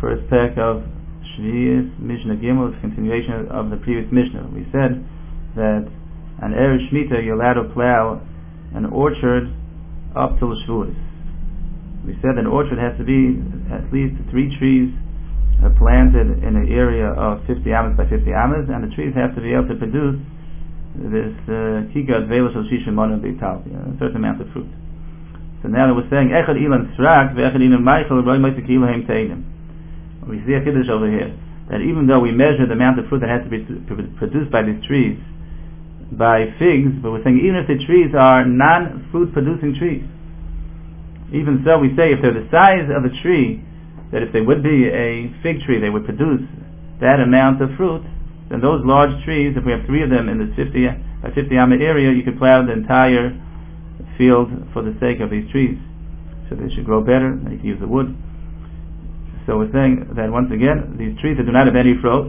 first pack of Shvi'is Mishnah Gimel, continuation of the previous Mishnah. We said that on Erev Shemitah you're allowed to plow an orchard up till Shavuos. We said an orchard has to be at least 3 trees planted in an area of 50 amas by 50 amas, and the trees have to be able to produce this kikad vela shel shisha mona beital, a certain amount of fruit. So now that we're saying echad ilan srak ve'echad ilan meichel roi moisek kilohem teinim. We see a kiddush over here that even though we measure the amount of fruit that has to be produced by these trees by figs, but we're saying even if the trees are non-fruit producing trees, even so we say if they're the size of a tree, that if they would be a fig tree they would produce that amount of fruit, then those large trees, if we have 3 of them in this 50 by 50 amma area, you could plow the entire field for the sake of these trees. So they should grow better, you can use the wood. So we're saying that once again, these trees that do not have any fruit,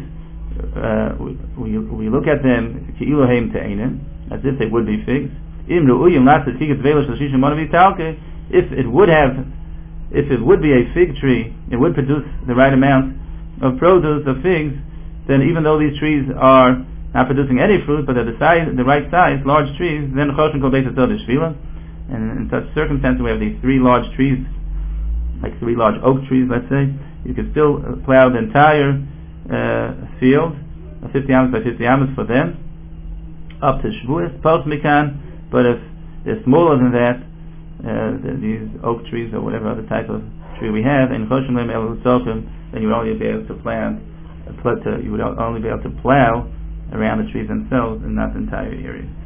we look at them ki'ilohem te'enim, as if they would be figs. If it would be a fig tree, it would produce the right amount of produce of figs, then even though these trees are not producing any fruit, but they're the right size, large trees, then choshen kol beis hasod is shvila. And in such circumstances, we have these 3 large trees, like 3 large oak trees, let's say. You could still plow the entire field of 50 amas by 50 amas for them up to Shavuos, post mikan. But if they're smaller than that, these oak trees or whatever other type of tree we have, and choshen leim el husokim, then you would only be able to you would only be able to plow around the trees themselves and not the entire area.